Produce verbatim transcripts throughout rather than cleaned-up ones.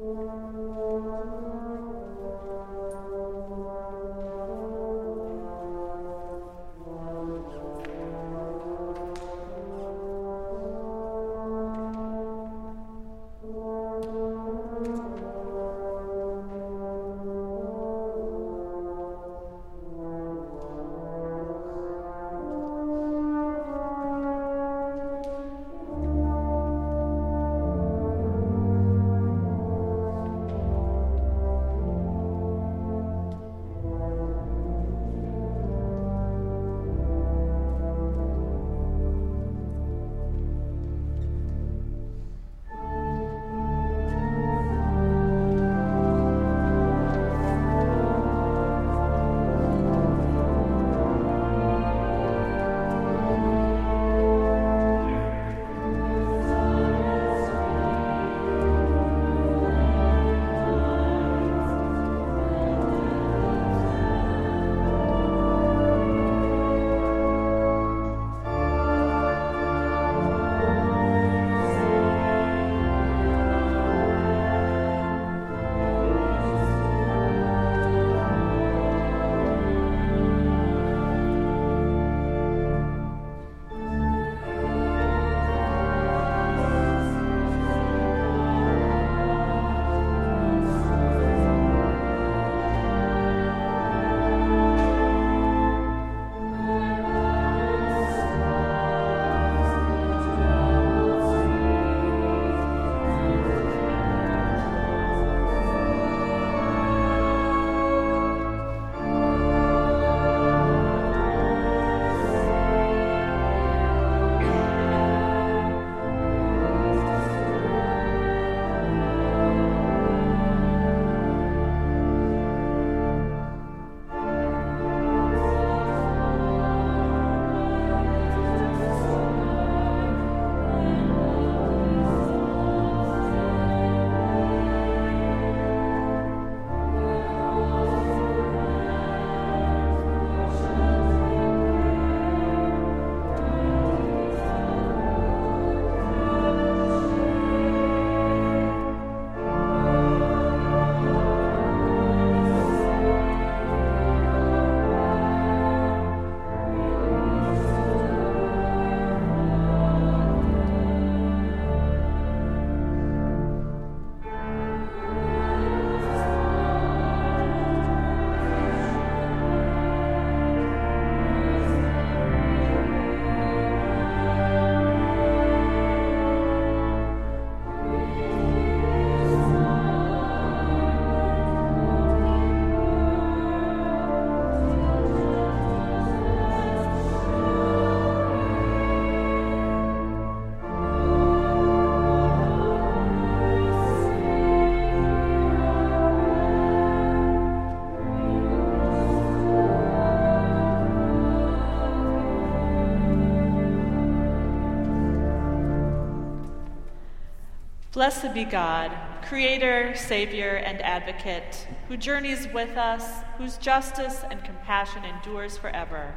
Blessed be God, Creator, Savior, and Advocate, who journeys with us, whose justice and compassion endures forever.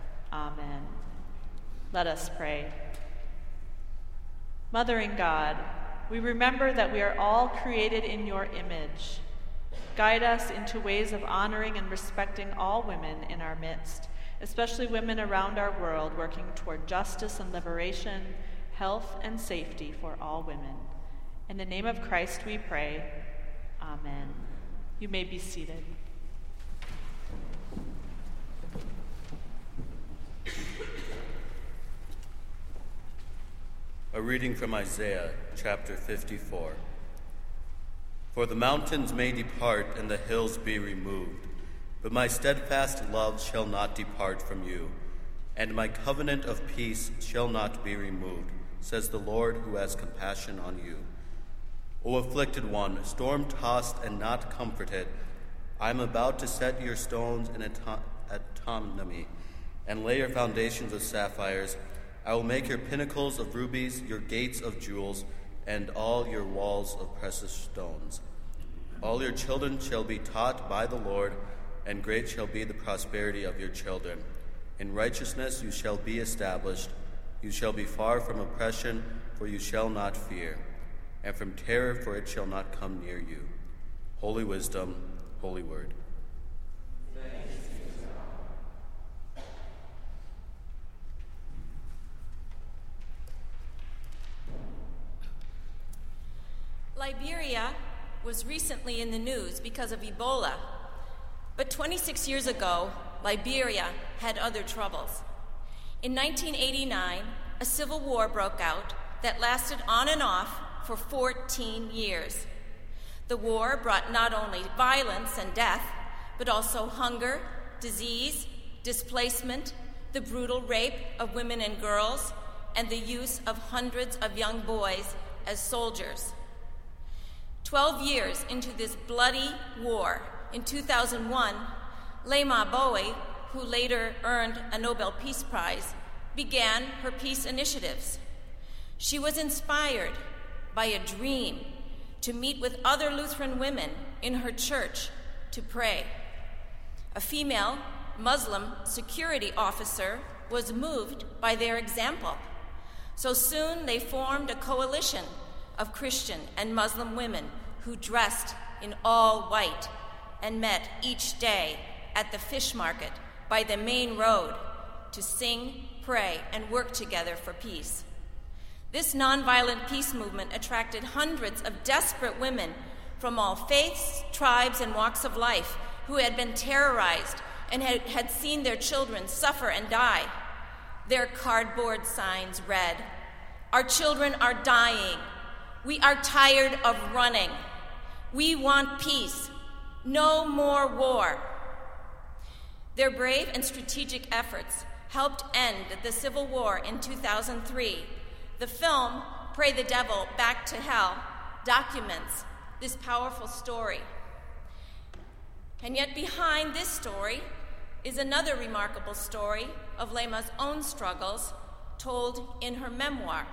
Amen. Let us pray. Mothering God, we remember that we are all created in your image. Guide us into ways of honoring and respecting all women in our midst, especially women around our world working toward justice and liberation, health and safety for all women. In the name of Christ we pray. Amen. You may be seated. A reading from Isaiah chapter fifty-four. For the mountains may depart and the hills be removed, but my steadfast love shall not depart from you, and my covenant of peace shall not be removed, says the Lord who has compassion on you. O afflicted one, storm-tossed and not comforted, I am about to set your stones in autonomy and lay your foundations of sapphires. I will make your pinnacles of rubies, your gates of jewels, and all your walls of precious stones. All your children shall be taught by the Lord, and great shall be the prosperity of your children. In righteousness you shall be established. You shall be far from oppression, for you shall not fear. and from terror, for it shall not come near you. Holy wisdom, holy word. Liberia was recently in the news because of Ebola, but twenty-six years ago, Liberia had other troubles. In nineteen eighty-nine, a civil war broke out that lasted on and off for fourteen years. The war brought not only violence and death, but also hunger, disease, displacement, the brutal rape of women and girls, and the use of hundreds of young boys as soldiers. Twelve years into this bloody war, in two thousand one, Lema Bowie, who later earned a Nobel Peace Prize, began her peace initiatives. She was inspired by a dream to meet with other Lutheran women in her church to pray. A female Muslim security officer was moved by their example. So soon they formed a coalition of Christian and Muslim women who dressed in all white and met each day at the fish market by the main road to sing, pray, and work together for peace. This nonviolent peace movement attracted hundreds of desperate women from all faiths, tribes, and walks of life who had been terrorized and had, had seen their children suffer and die. Their cardboard signs read, "Our children are dying. We are tired of running. We want peace. No more war." Their brave and strategic efforts helped end the Civil War in two thousand three. The film, Pray the Devil Back to Hell, documents this powerful story. And yet behind this story is another remarkable story of Lema's own struggles told in her memoir.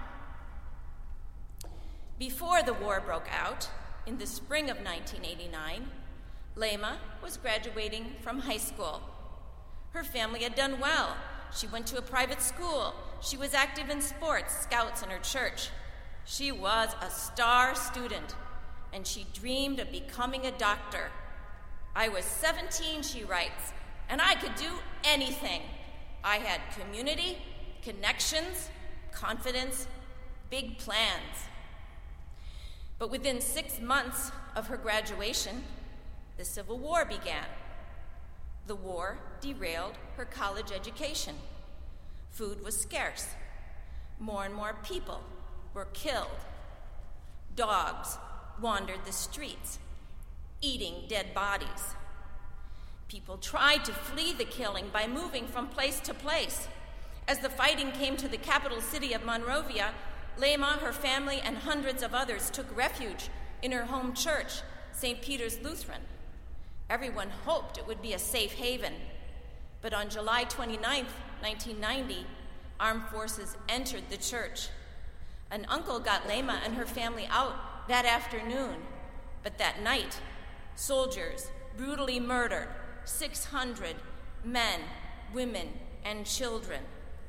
Before the war broke out, in the spring of nineteen eighty-nine, Lema was graduating from high school. Her family had done well. She went to a private school. She was active in sports, scouts, and her church. She was a star student, and she dreamed of becoming a doctor. "I was seventeen," she writes, "and I could do anything. I had community, connections, confidence, big plans." But within six months of her graduation, the Civil War began. The war derailed her college education. Food was scarce. More and more people were killed. Dogs wandered the streets, eating dead bodies. People tried to flee the killing by moving from place to place. As the fighting came to the capital city of Monrovia, Lema, her family, and hundreds of others took refuge in her home church, Saint Peter's Lutheran. Everyone hoped it would be a safe haven. But on July twenty-ninth, nineteen ninety, armed forces entered the church. An uncle got Lema and her family out that afternoon, but that night, soldiers brutally murdered six hundred men, women, and children.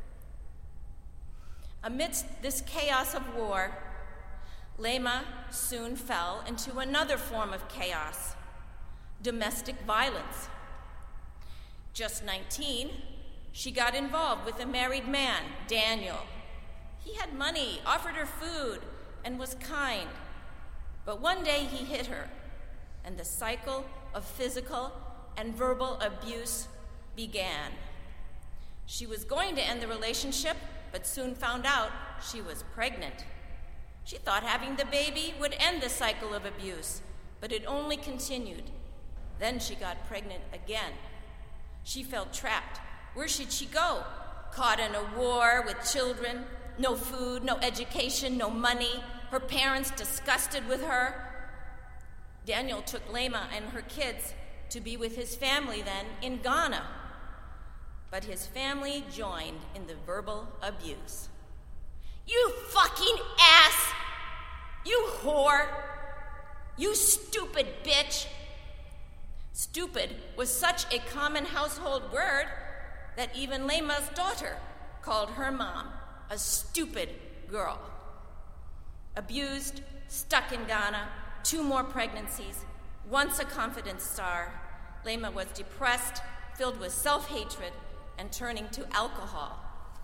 Amidst this chaos of war, Lema soon fell into another form of chaos: domestic violence. Just nineteen, she got involved with a married man, Daniel. He had money, offered her food, and was kind. But one day he hit her, and the cycle of physical and verbal abuse began. She was going to end the relationship, but soon found out she was pregnant. She thought having the baby would end the cycle of abuse, but it only continued. Then she got pregnant again. She felt trapped. Where should she go? Caught in a war with children, no food, no education, no money, her parents disgusted with her. Daniel took Lema and her kids to be with his family then in Ghana. But his family joined in the verbal abuse. "You fucking ass! You whore! You stupid bitch!" Stupid was such a common household word that even Lema's daughter called her mom a stupid girl. Abused, stuck in Ghana, two more pregnancies, once a confidence star, Lema was depressed, filled with self-hatred, and turning to alcohol.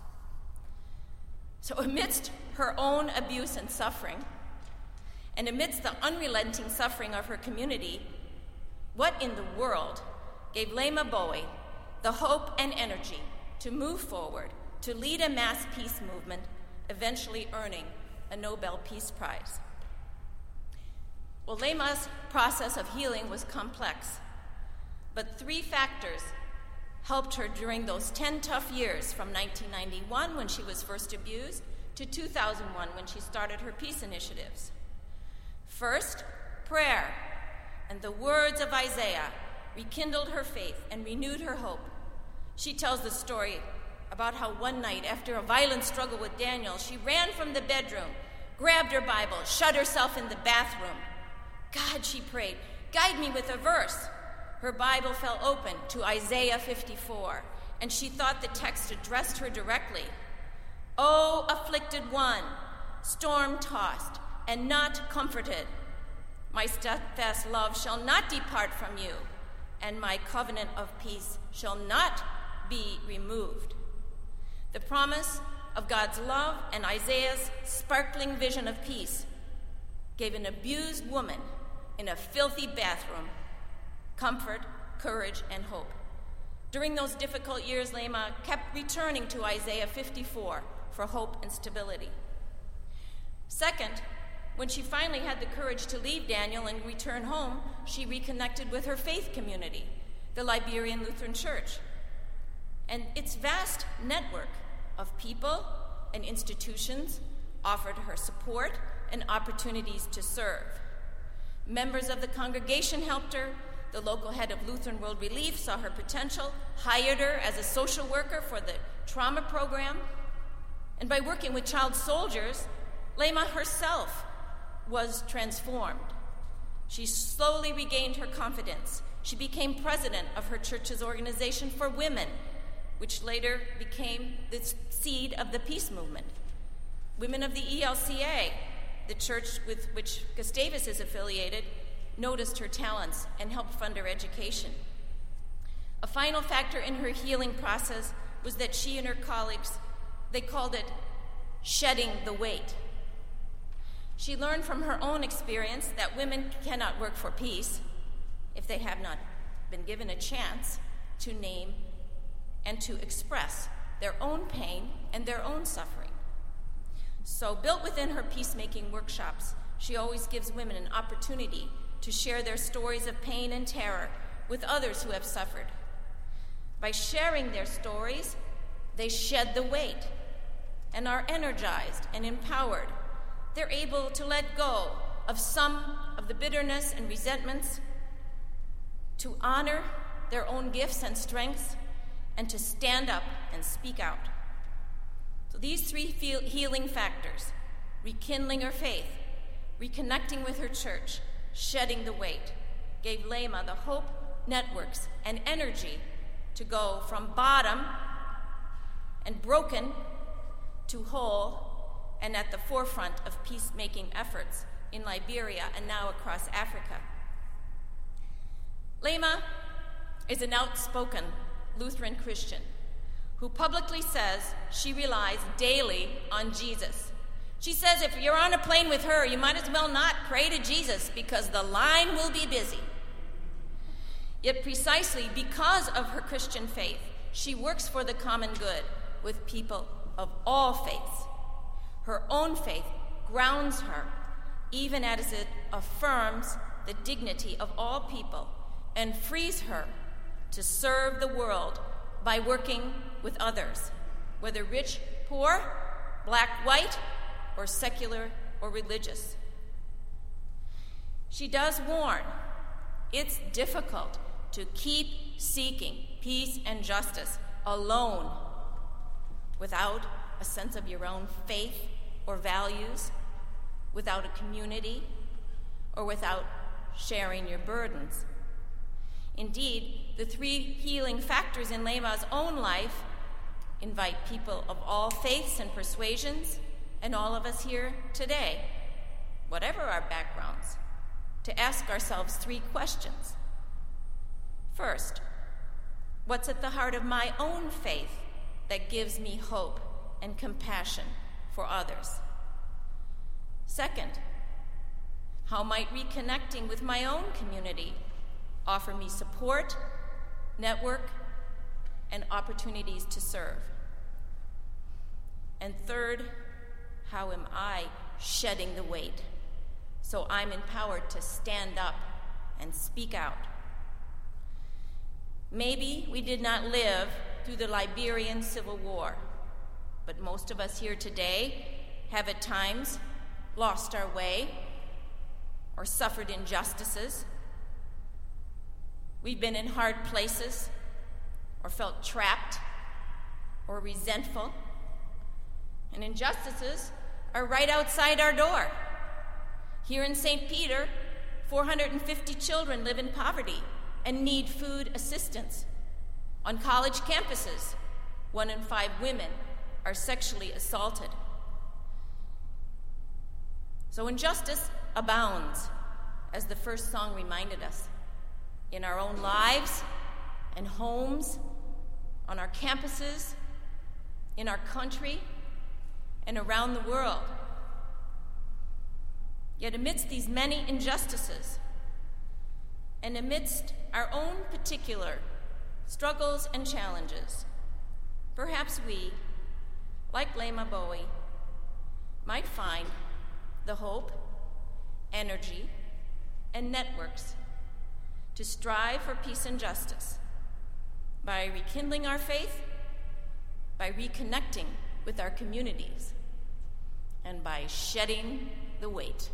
So amidst her own abuse and suffering, and amidst the unrelenting suffering of her community, what in the world gave Lema Bowie the hope and energy to move forward, to lead a mass peace movement, eventually earning a Nobel Peace Prize? Well, Lema's process of healing was complex, but three factors helped her during those ten tough years from nineteen ninety-one, when she was first abused, to two thousand one, when she started her peace initiatives. First, prayer, and the words of Isaiah rekindled her faith and renewed her hope. She tells the story about how one night, after a violent struggle with Daniel, she ran from the bedroom, grabbed her Bible, shut herself in the bathroom. God, she prayed, guide me with a verse. Her Bible fell open to Isaiah fifty-four, and she thought the text addressed her directly. O afflicted one, storm-tossed and not comforted, my steadfast love shall not depart from you, and my covenant of peace shall not be removed. The promise of God's love and Isaiah's sparkling vision of peace gave an abused woman in a filthy bathroom comfort, courage, and hope. During those difficult years, Lema kept returning to Isaiah fifty-four for hope and stability. Second, when she finally had the courage to leave Daniel and return home, she reconnected with her faith community, the Liberian Lutheran Church, and its vast network of people and institutions offered her support and opportunities to serve. Members of the congregation helped her. The local head of Lutheran World Relief saw her potential, hired her as a social worker for the trauma program. And by working with child soldiers, Lema herself was transformed. She slowly regained her confidence. She became president of her church's organization for women, which later became the seed of the peace movement. Women of the E L C A, the church with which Gustavus is affiliated, noticed her talents and helped fund her education. A final factor in her healing process was that she and her colleagues, they called it shedding the weight. She learned from her own experience that women cannot work for peace if they have not been given a chance to name and to express their own pain and their own suffering. So, built within her peacemaking workshops, she always gives women an opportunity to share their stories of pain and terror with others who have suffered. By sharing their stories, they shed the weight and are energized and empowered. They're able to let go of some of the bitterness and resentments, to honor their own gifts and strengths, and to stand up and speak out. So these three healing factors, rekindling her faith, reconnecting with her church, shedding the weight, gave Lema the hope, networks, and energy to go from bottom and broken to whole and at the forefront of peacemaking efforts in Liberia and now across Africa. Lema is an outspoken Lutheran Christian who publicly says she relies daily on Jesus. She says if you're on a plane with her, you might as well not pray to Jesus because the line will be busy. Yet precisely because of her Christian faith, she works for the common good with people of all faiths. Her own faith grounds her, even as it affirms the dignity of all people and frees her to serve the world by working with others, whether rich, poor, black, white, or secular or religious. She does warn, it's difficult to keep seeking peace and justice alone without a sense of your own faith or values, without a community, or without sharing your burdens. Indeed, the three healing factors in Lema's own life invite people of all faiths and persuasions, and all of us here today, whatever our backgrounds, to ask ourselves three questions. First, what's at the heart of my own faith that gives me hope and compassion for others? Second, how might reconnecting with my own community offer me support, network, and opportunities to serve? And third, how am I shedding the weight so I'm empowered to stand up and speak out? Maybe we did not live through the Liberian Civil War, but most of us here today have at times lost our way or suffered injustices. We've been in hard places or felt trapped or resentful. And injustices are right outside our door. Here in Saint Peter, four hundred fifty children live in poverty and need food assistance. On college campuses, one in five women are sexually assaulted. So injustice abounds, as the first song reminded us, in our own lives and homes, on our campuses, in our country, and around the world. Yet amidst these many injustices, and amidst our own particular struggles and challenges, perhaps we, like Lema Bowie, might find the hope, energy, and networks to strive for peace and justice by rekindling our faith, by reconnecting with our communities, and by shedding the weight.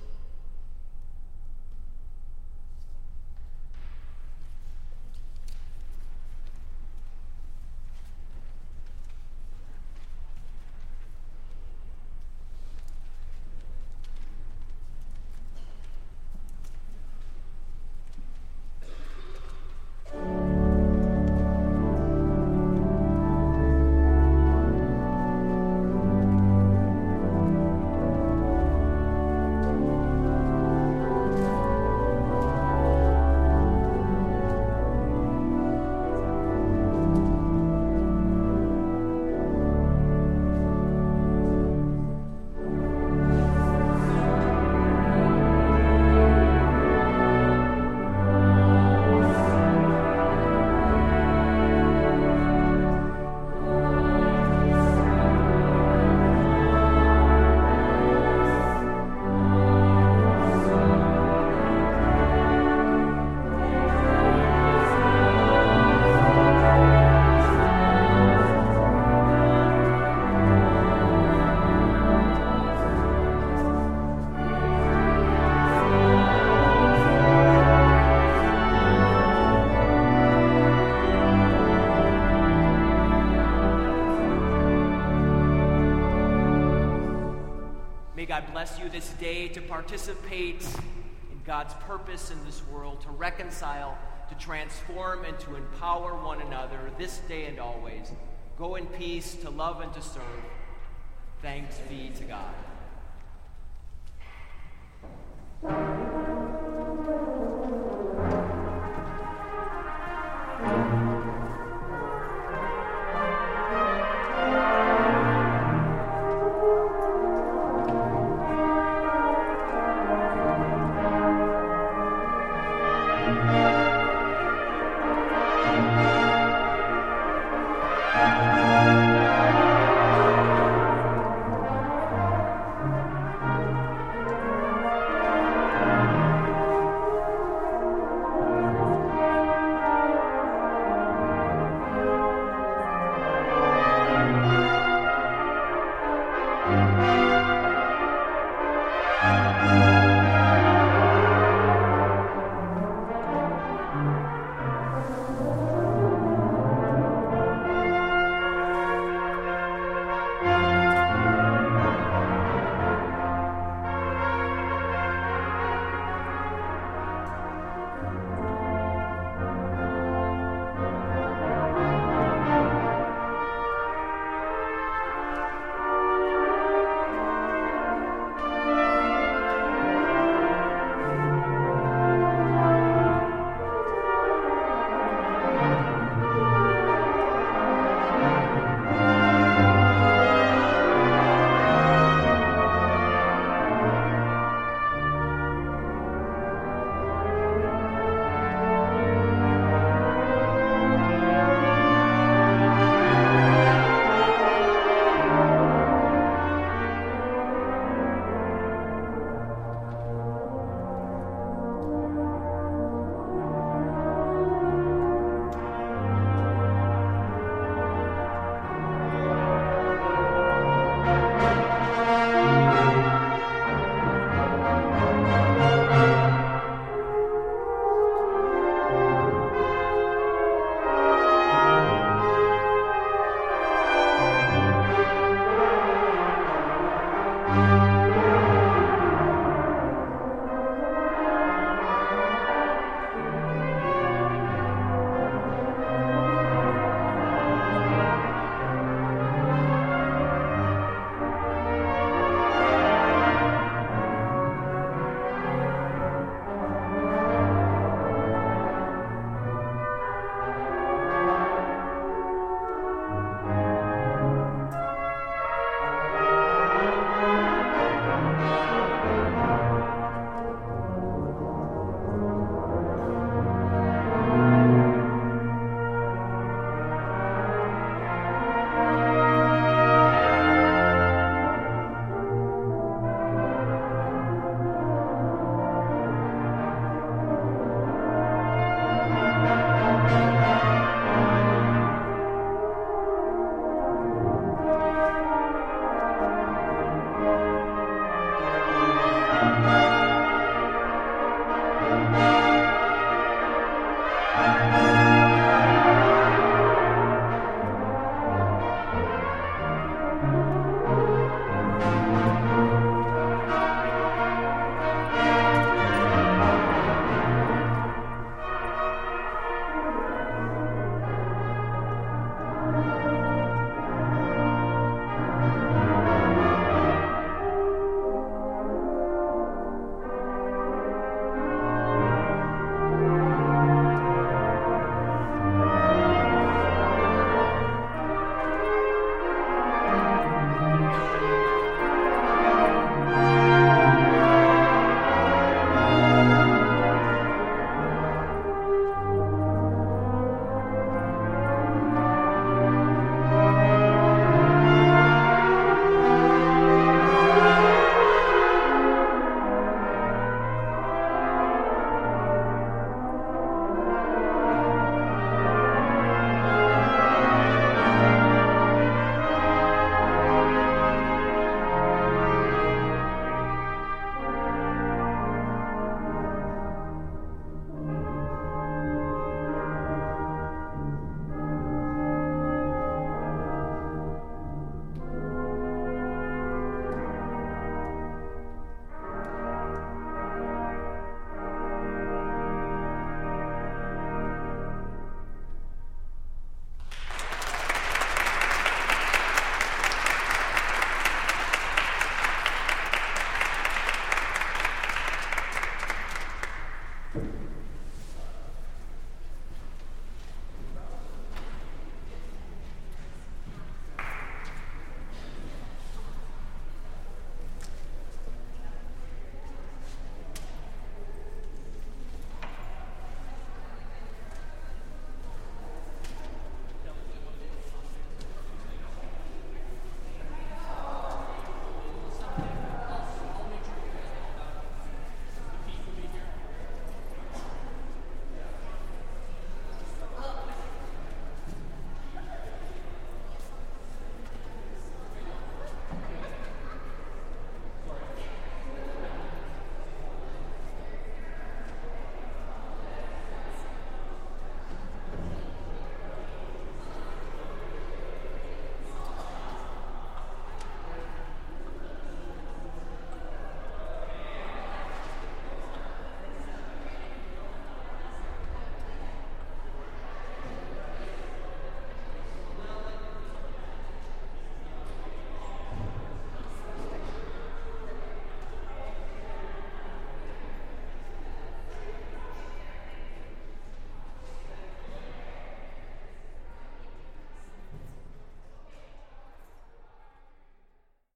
God bless you this day to participate in God's purpose in this world, to reconcile, to transform, and to empower one another this day and always. Go in peace to love and to serve. Thanks be to God.